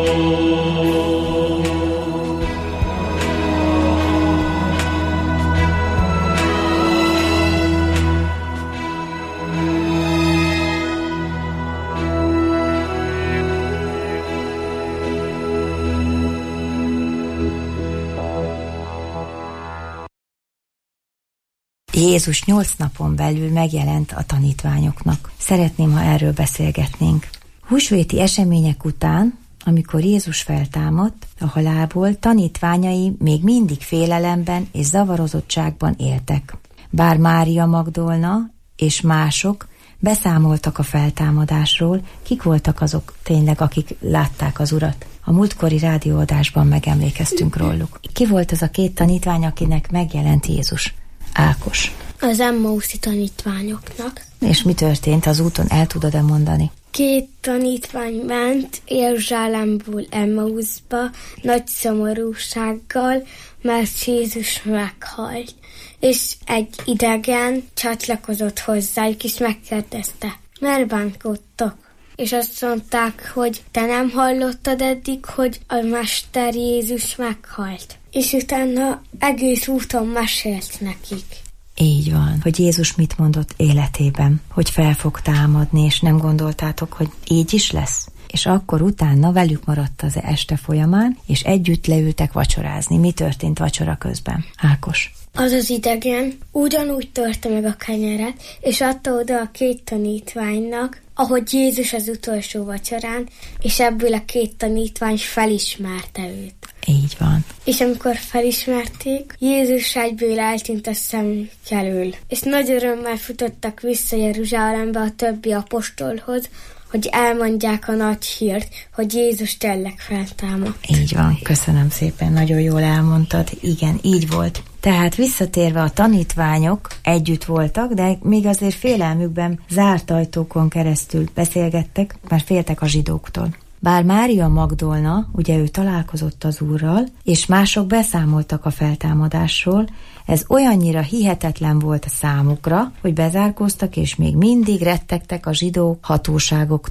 S9: Jézus nyolc napon belül megjelent a tanítványoknak. Szeretném, ha erről beszélgetnénk. Húsvéti események után, amikor Jézus feltámadt a halálból, tanítványai még mindig félelemben és zavarozottságban éltek. Bár Mária Magdolna és mások beszámoltak a feltámadásról, kik voltak azok tényleg, akik látták az Urat? A múltkori rádióadásban megemlékeztünk róluk. Ki volt az a két tanítvány, akinek megjelent Jézus? Ákos.
S11: Az Emmauszi tanítványoknak.
S9: És mi történt az úton, el tudod-e mondani?
S11: Két tanítvány ment Jeruzsálemből Emmauszba nagy szomorúsággal, mert Jézus meghalt. És egy idegen csatlakozott hozzájuk, és megkérdezte, miért bánkodtok? És azt mondták, hogy te nem hallottad eddig, hogy a Mester Jézus meghalt. És utána egész úton mesélt nekik.
S9: Így van, hogy Jézus mit mondott életében, hogy fel fog támadni, és nem gondoltátok, hogy így is lesz? És akkor utána velük maradt az este folyamán, és együtt leültek vacsorázni. Mi történt vacsora közben? Ákos.
S11: Az az idegen ugyanúgy törte meg a kenyeret, és adta oda a két tanítványnak, ahogy Jézus az utolsó vacsorán, és ebből a két tanítvány felismerte őt.
S9: Így van.
S11: És amikor felismerték, Jézus egyből eltűnt a szemük elől. És nagy örömmel futottak vissza Jeruzsálembe a többi apostolhoz, hogy elmondják a nagy hírt, hogy Jézus tényleg feltámadt.
S9: Így van, köszönöm szépen, nagyon jól elmondtad. Igen, így volt. Tehát visszatérve a tanítványok együtt voltak, de még azért félelmükben zárt ajtókon keresztül beszélgettek, mert féltek a zsidóktól. Bár Mária Magdolna, ugye ő találkozott az Úrral, és mások beszámoltak a feltámadásról, ez olyannyira hihetetlen volt a számukra, hogy bezárkóztak, és még mindig rettegtek a zsidó hatóságoktól.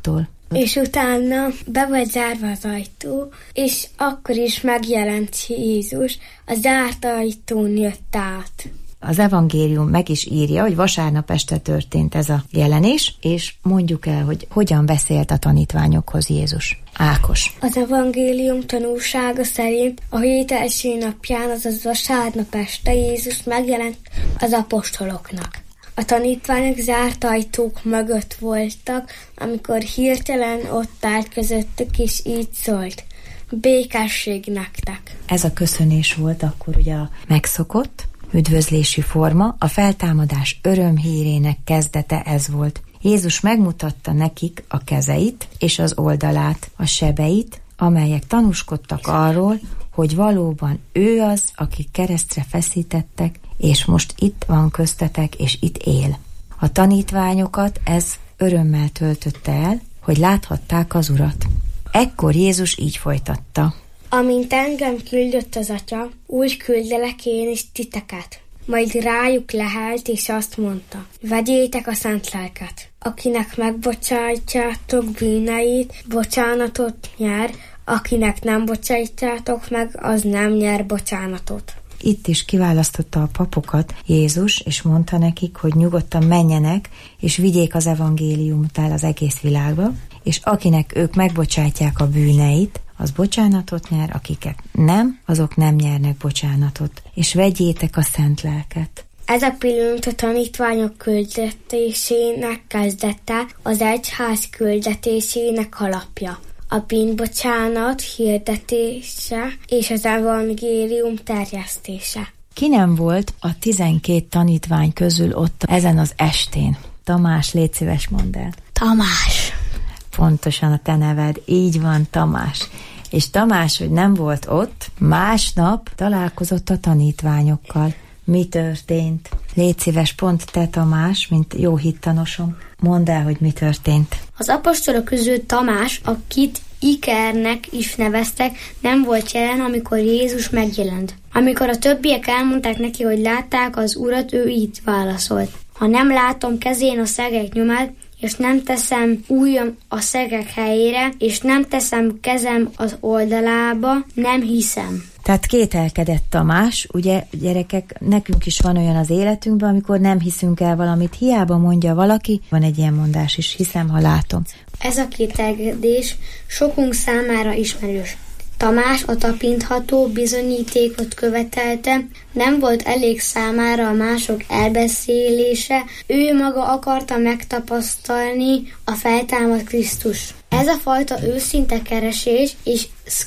S11: És utána be volt zárva az ajtó, és akkor is megjelent Jézus, a zárt ajtón jött át.
S9: Az evangélium meg is írja, hogy vasárnap este történt ez a jelenés, és mondjuk el, hogy hogyan beszélt a tanítványokhoz Jézus. Ákos.
S11: Az evangélium tanúsága szerint a hét első napján, azaz vasárnap este Jézus megjelent az apostoloknak. A tanítványok zárt ajtók mögött voltak, amikor hirtelen ott állt közöttük, és így szólt: békesség nektek.
S9: Ez a köszönés volt akkor ugye a megszokott üdvözlési forma, a feltámadás örömhírének kezdete ez volt. Jézus megmutatta nekik a kezeit és az oldalát, a sebeit, amelyek tanúskodtak arról, hogy valóban ő az, akit keresztre feszítettek, és most itt van köztetek, és itt él. A tanítványokat ez örömmel töltötte el, hogy láthatták az Urat. Ekkor Jézus így folytatta:
S11: amint engem küldött az Atya, úgy küldelek én is titeket. Majd rájuk lehelt, és azt mondta: vegyétek a szent lelket. Akinek megbocsátjátok bűneit, bocsánatot nyer, akinek nem bocsátjátok meg, az nem nyer bocsánatot.
S9: Itt is kiválasztotta a papokat Jézus, és mondta nekik, hogy nyugodtan menjenek, és vigyék az evangéliumot el az egész világba, és akinek ők megbocsátják a bűneit, az bocsánatot nyer, akiket nem, azok nem nyernek bocsánatot. És vegyétek a szent lelket.
S11: Ez a pillanat a tanítványok küldetésének kezdete, az egyház küldetésének alapja. A bűnbocsánat hirdetése és az evangélium terjesztése.
S9: Ki nem volt a tizenkét tanítvány közül ott ezen az estén? Tamás, légy szíves, mondd el.
S11: Tamás.
S9: Pontosan a te neved, így van, Tamás. És Tamás, hogy nem volt ott, másnap találkozott a tanítványokkal. Mi történt? Légy szíves, pont te, Tamás, mint jó hittanosom, mondd el, hogy mi történt.
S11: Az apostolok közül Tamás, akit Ikernek is neveztek, nem volt jelen, amikor Jézus megjelent. Amikor a többiek elmondták neki, hogy látták az Urat, ő így válaszolt: ha nem látom kezén a szegek nyomát, és nem teszem ujjam a szegek helyére, és nem teszem kezem az oldalába, nem hiszem.
S9: Tehát kételkedett Tamás, ugye gyerekek, nekünk is van olyan az életünkben, amikor nem hiszünk el valamit, hiába mondja valaki, van egy ilyen mondás is, hiszem, ha látom.
S11: Ez a kételkedés sokunk számára ismerős. Tamás a tapintható bizonyítékot követelte, nem volt elég számára a mások elbeszélése, ő maga akarta megtapasztalni a feltámadt Krisztus. Ez a fajta őszinte keresés és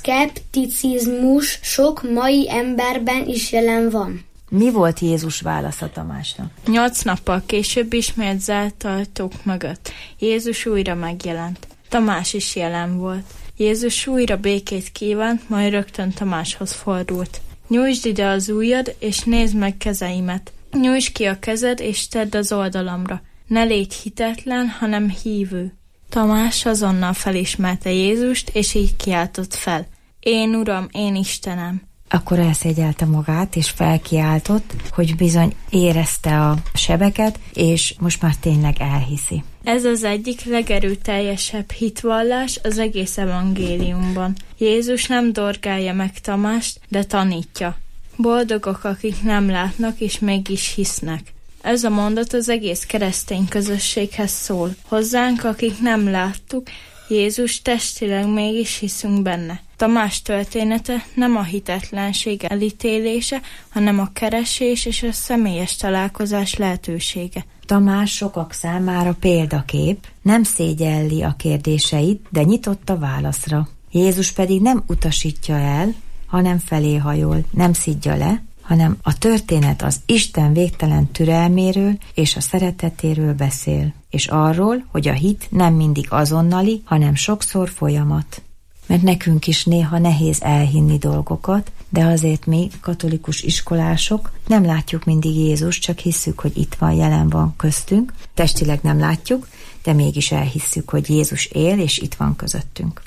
S11: szkepticizmus sok mai emberben is jelen van.
S9: Mi volt Jézus válasza Tamásnak?
S12: Nyolc nappal később ismét zárt ajtók mögött Jézus újra megjelent. Tamás is jelen volt. Jézus újra békét kívánt, majd rögtön Tamáshoz fordult. Nyújtsd ide az ujjad, és nézd meg kezeimet. Nyújtsd ki a kezed, és tedd az oldalamra. Ne légy hitetlen, hanem hívő. Tamás azonnal felismerte Jézust, és így kiáltott fel: én Uram, én Istenem.
S9: Akkor elszégyelte magát, és felkiáltott, hogy bizony érezte a sebeket, és most már tényleg elhiszi.
S12: Ez az egyik legerőteljesebb hitvallás az egész evangéliumban. Jézus nem dorgálja meg Tamást, de tanítja. Boldogok, akik nem látnak, és mégis hisznek. Ez a mondat az egész keresztény közösséghez szól. Hozzánk, akik nem láttuk Jézus, testileg mégis hiszünk benne. Tamás története nem a hitetlenség elítélése, hanem a keresés és a személyes találkozás lehetősége.
S9: Tamás sokak számára példakép, nem szégyelli a kérdéseit, de nyitott a válaszra. Jézus pedig nem utasítja el, hanem felé hajol, nem szidja le, hanem a történet az Isten végtelen türelméről és a szeretetéről beszél, és arról, hogy a hit nem mindig azonnali, hanem sokszor folyamat. Mert nekünk is néha nehéz elhinni dolgokat, de azért mi, katolikus iskolások, nem látjuk mindig Jézust, csak hisszük, hogy itt van, jelen van köztünk. Testileg nem látjuk, de mégis elhisszük, hogy Jézus él, és itt van közöttünk.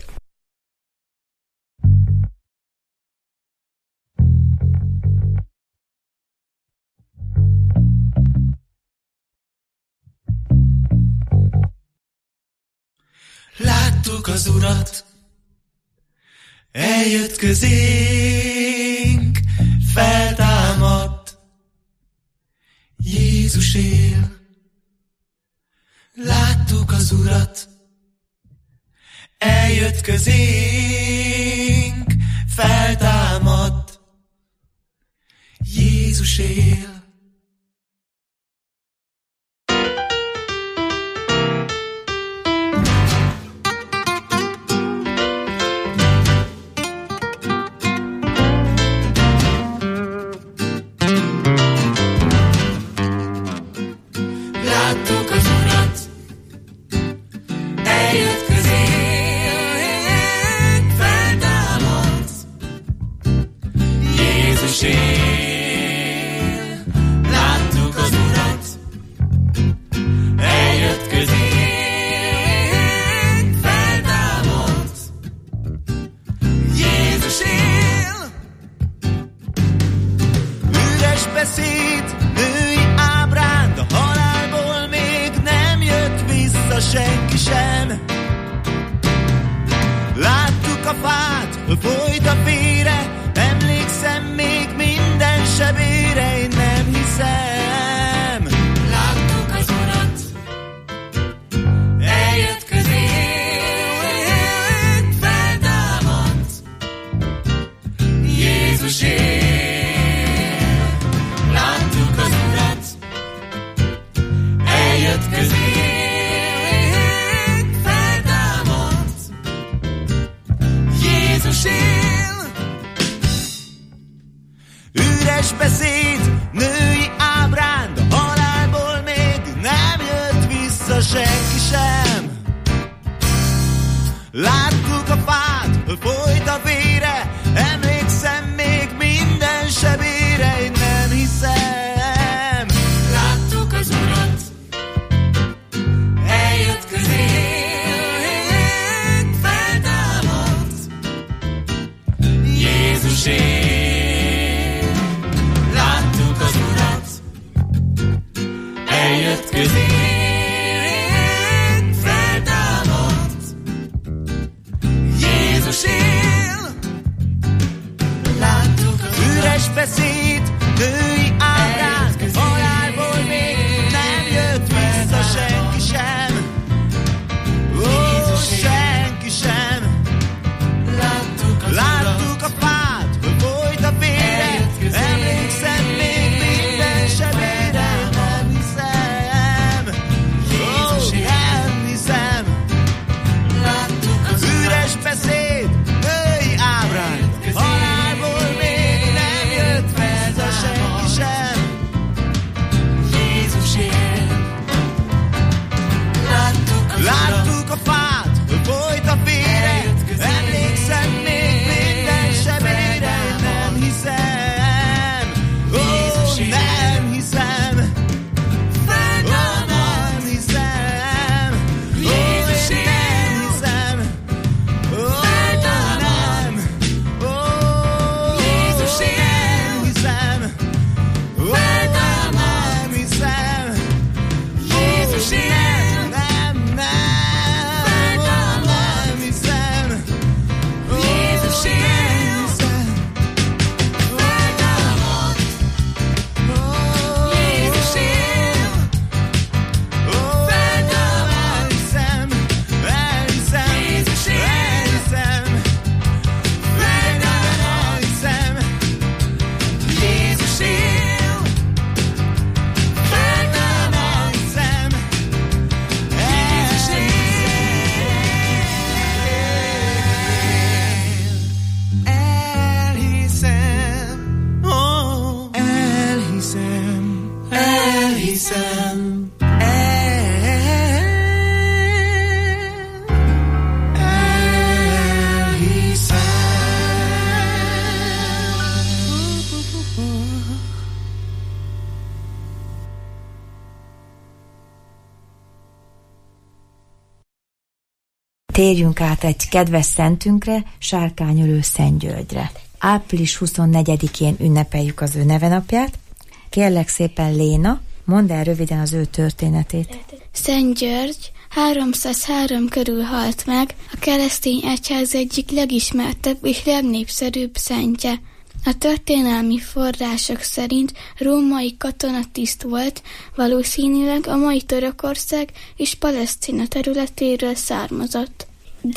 S14: Lát Láttuk az Urat, eljött közénk, feltámadt, Jézus él. Láttuk az Urat, eljött közénk, feltámadt, Jézus él. Láttuk az Urat, eljött közénk, feltámadt, Jézus él. Láttuk az Urat, eljött közénk, feltámadt, Jézus él. Üres beszéd, női ábránd, a halálból még nem jött vissza senki sem. Láttuk a fát, folyt a vére, emlékszem még minden sebére, én nem hiszem. Láttuk az Urat, eljött közénk, feltámadt, Jézus él. Láttuk az Urat, eljött közénk, feltámadt, Jézus él. Üres beszéd, női ábránd, a halálból még nem jött vissza senki sem. Láttuk a fát, folyt a vére, emlékszem még minden sebére, én nem hiszem. Láttuk az Urat, eljött közénk, feltámadt, Jézus él. Láttuk az Urat, eljött közénk, feltámadt, Jézus él. Láttuk az üres beszéd, női ábrán, halálból még nem jött vissza senki sem. Ó, senki sem. Láttuk a fát, hogy folyt a vére, emlékszem még minden sebére, nem hiszem. Ó, nem hiszem. Üres beszéd, női ábrány, halálból még nem jött vissza senki sem. Jézus él. Láttuk a fát, hogy folyt a vére, emlékszem még minden sebére, nem hiszem. Ó, nem hiszem. Ó, nem hiszem. Ó, én nem hiszem. Ó, nem. Ó, Jézus nem hiszem. Ó, nem hiszem. Jézus nem, nem, nem. Ó, nem hiszem. Ó, Jézus nem hiszem. Feltámad. Ó, Jézus él. Ó, feltámad. Elhiszem, elhiszem. Jézus él. Elhiszem. Feltámad. Elhiszem. Jézus él. Feltámad. Elhiszem. Jézus él. Elhiszem. Ó, elhiszem. Elhiszem.
S9: Térjünk át egy kedves szentünkre, Sárkányölő Szent Györgyre. április huszonnegyedikén ünnepeljük az ő nevenapját. Kérlek szépen, Léna, mondd el röviden az ő történetét.
S10: Szent György
S15: háromszázhárom körül halt meg, a keresztény egyház egyik legismertebb és legnépszerűbb szentje. A történelmi források szerint római katonatiszt volt, valószínűleg a mai Törökország és Palesztina területéről származott.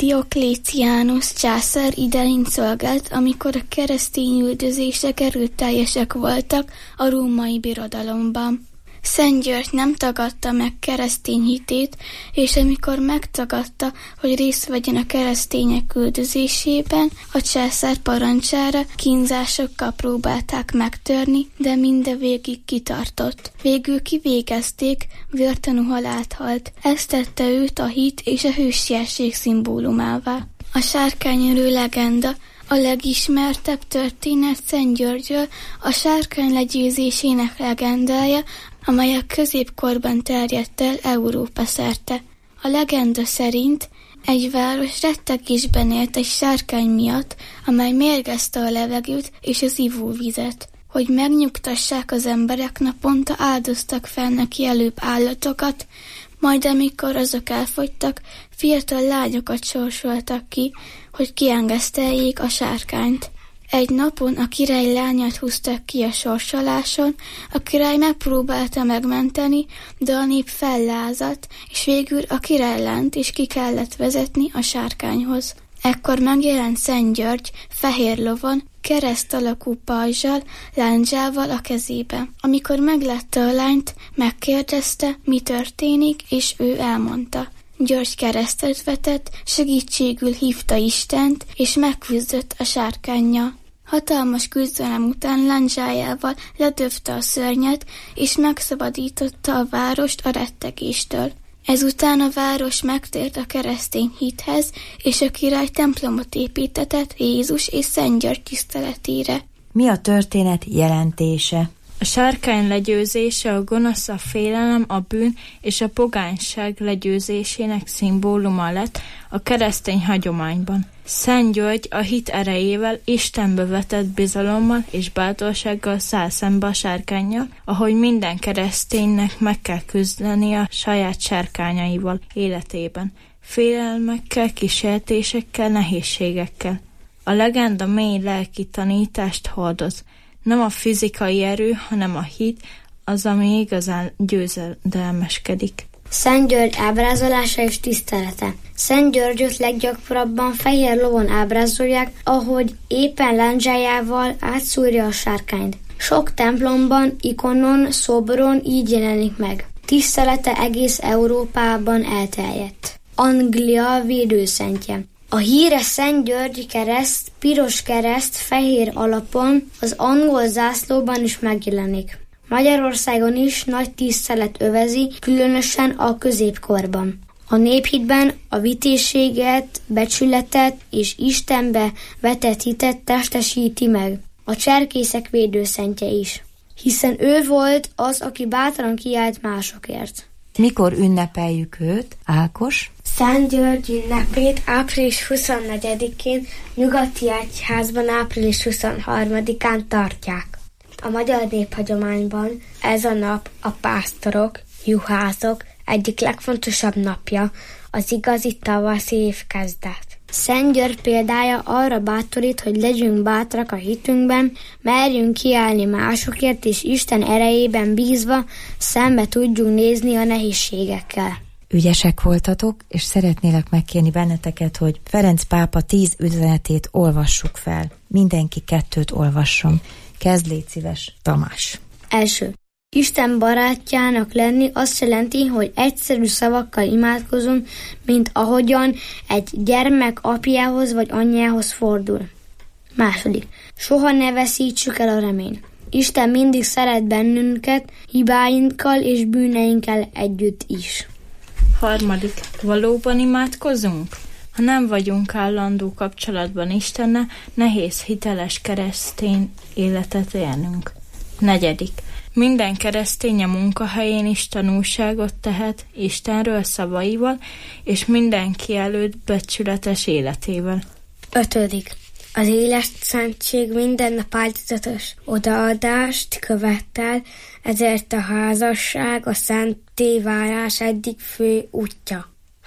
S15: Diokléciánus császár idején szolgált, amikor a keresztény üldözések erőteljesek voltak a római birodalomban. Szent György nem tagadta meg keresztény hitét, és amikor megtagadta, hogy részt vegyen a keresztények üldözésében, a császár parancsára kínzásokkal próbálták megtörni, de mindevégig kitartott. Végül kivégezték, vértanú halált halt. Ez tette őt a hit és a hősiesség szimbólumává. A sárkányölő legenda a legismertebb történet Szent Györgyről, a sárkány legyőzésének legendája, amely a középkorban terjedt el Európa szerte. A legenda szerint egy város rettegésben élt egy sárkány miatt, amely mérgezte a levegőt és az ivóvizet. Hogy megnyugtassák az emberek, naponta áldoztak fel neki előbb állatokat, majd amikor azok elfogytak, fiatal lányokat sorsoltak ki, hogy kiengeszteljék a sárkányt. Egy napon a király lányát húztak ki a sorsoláson, a király megpróbálta megmenteni, de a nép fellázadt, és végül a király lányt is ki kellett vezetni a sárkányhoz. Ekkor megjelent Szent György fehér lovon, kereszt alakú pajzsal, lándzsával a kezébe. Amikor meglátta a lányt, megkérdezte, mi történik, és ő elmondta. György keresztet vetett, segítségül hívta Istent, és megküzdött a sárkánnyal. Hatalmas küzdelem után lándzsájával ledöfte a szörnyet, és megszabadította a várost a rettegéstől. Ezután a város megtért a keresztény hithez, és a király templomot építetett Jézus és Szent György tiszteletére.
S9: Mi a történet jelentése?
S12: A sárkány legyőzése, a gonosz, a félelem, a bűn és a pogányság legyőzésének szimbóluma lett a keresztény hagyományban. Szent György a hit erejével, Istenbe vetett bizalommal és bátorsággal száll szembe a sárkánnyal, ahogy minden kereszténynek meg kell küzdeni a saját sárkányaival életében, félelmekkel, kísértésekkel, nehézségekkel. A legenda mély lelki tanítást hordoz. Nem a fizikai erő, hanem a hit az, ami igazán győzedelmeskedik.
S11: Szent György ábrázolása és tisztelete. Szent Györgyöt leggyakrabban fehér lovon ábrázolják, ahogy éppen lándzsájával átszúrja a sárkányt. Sok templomban, ikonon, szobron így jelenik meg. Tisztelete egész Európában elterjedt. Anglia védőszentje. A híres Szent Györgyi kereszt, piros kereszt fehér alapon az angol zászlóban is megjelenik. Magyarországon is nagy tisztelet övezi, különösen a középkorban. A néphitben a vitézséget, becsületet és Istenbe vetett hitet testesíti meg. A cserkészek védőszentje is, hiszen ő volt az, aki bátran kiállt másokért.
S9: Mikor ünnepeljük őt, Ákos?
S16: Szent György ünnepét április huszonnegyedikén nyugati egyházban április huszonharmadikán tartják. A magyar néphagyományban ez a nap a pásztorok, juhászok egyik legfontosabb napja, az igazi tavaszi évkezdet.
S11: Szent György példája arra bátorít, hogy legyünk bátrak a hitünkben, merjünk kiállni másokért, és Isten erejében bízva szembe tudjunk nézni a nehézségekkel.
S9: Ügyesek voltatok, és szeretnélek megkérni benneteket, hogy Ferenc pápa tíz üzenetét olvassuk fel. Mindenki kettőt olvasson. Kezd, légy szíves, Tamás.
S11: Első. Isten barátjának lenni azt jelenti, hogy egyszerű szavakkal imádkozunk, mint ahogyan egy gyermek apjához vagy anyjához fordul. Második. Soha ne veszítsük el a reményt. Isten mindig szeret bennünket, hibáinkkal és bűneinkkel együtt is.
S12: Harmadik. Valóban imádkozunk? Ha nem vagyunk állandó kapcsolatban Istennel, nehéz hiteles keresztény életet élnünk. Negyedik. Minden keresztény a munkahelyén is tanúságot tehet Istenről szavaival, és mindenki előtt becsületes életével.
S16: Ötödik. Az éles szentség minden nap áldozatos odaadást követel, ezért a házasság a szentté válás egyik fő útja.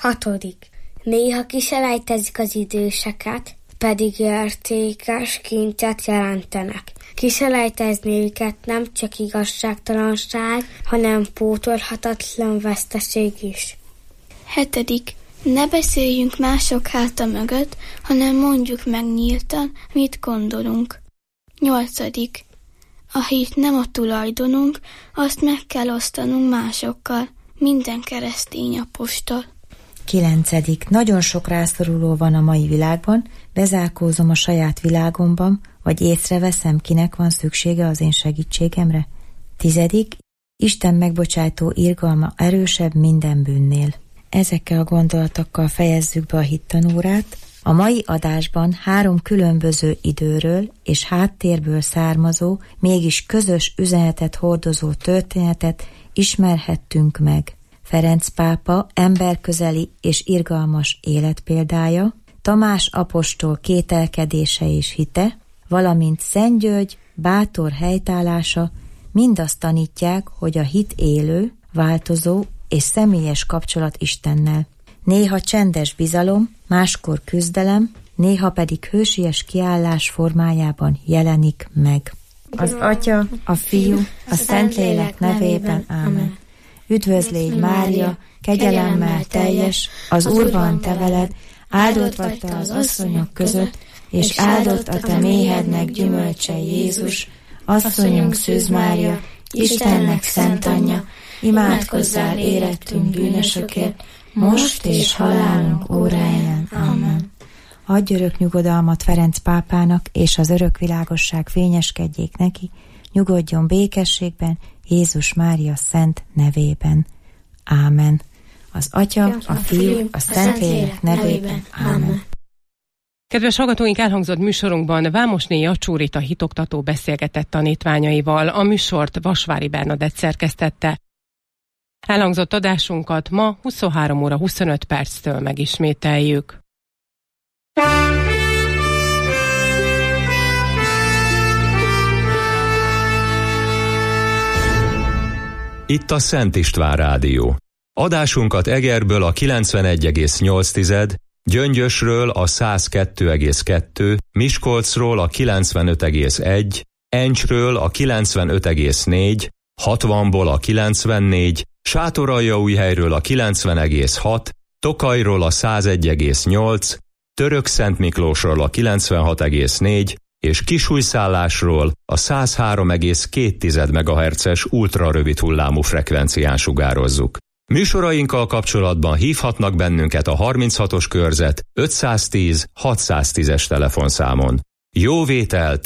S16: Hatodik. Néha kiselejtezik az időseket, pedig értékes kintet jelentenek. Kiselejtezni őket nem csak igazságtalanság, hanem pótolhatatlan veszteség is.
S15: Hetedik. Ne beszéljünk mások háta mögött, hanem mondjuk meg nyíltan, mit gondolunk. Nyolcadik. A hit nem a tulajdonunk, azt meg kell osztanunk másokkal, minden keresztény apostol.
S9: Kilencedik. Nagyon sok rászoruló van a mai világban, bezárkózom a saját világomban, vagy észreveszem, kinek van szüksége az én segítségemre. Tizedik. Isten megbocsájtó irgalma erősebb minden bűnnél. Ezekkel a gondolatokkal fejezzük be a hittanórát. A mai adásban három különböző időről és háttérből származó, mégis közös üzenetet hordozó történetet ismerhettünk meg. Ferenc pápa emberközeli és irgalmas életpéldája, Tamás apostol kételkedése és hite, valamint Szent György bátor helytállása mind azt tanítják, hogy a hit élő, változó és személyes kapcsolat Istennel. Néha csendes bizalom, máskor küzdelem, néha pedig hősies kiállás formájában jelenik meg. Az Atya, a Fiú, a Szentlélek nevében. Ámen. Üdvözl légy, Mária, kegyelemmel teljes, az Úr van te veled, áldott vagy te az asszonyok között, és áldott a te méhednek gyümölcse Jézus. Asszonyunk Szűz Mária, Istennek szent anyja, imádkozzál érettünk bűnösökért, most és halálunk óráján. Amen. Adj örök nyugodalmat Ferenc pápának, és az örök világosság fényeskedjék neki, nyugodjon békességben, Jézus Mária szent nevében. Ámen. Az Atya, a Fiú, a Szentlélek nevében. Ámen.
S7: Kedves hallgatóink, elhangzott műsorunkban Vámosné Jacsó Rita hitoktató beszélgetett tanítványaival. A műsort Vasvári Bernadett szerkesztette. Elhangzott adásunkat ma huszonhárom óra huszonöt perctől megismételjük.
S1: Itt a Szent István Rádió. Adásunkat Egerből a kilencvenegy egész nyolc, Gyöngyösről a száz kettő egész kettő, Miskolcról a kilencvenöt egész egy, Encsről a kilencvenöt egész négy, hatvanból a kilencvennégy, Sátoraljaújhelyről a kilencven egész hat, Tokajról a százegy egész nyolc, Törökszent Miklósról a kilencvenhat egész négy, és Kisújszállásról a száz három egész két megahertzes ultrarövid hullámú frekvencián sugározzuk. Műsorainkkal kapcsolatban hívhatnak bennünket a harminchatos körzet ötszáztíz hatszáztízes telefonszámon. Jó vételt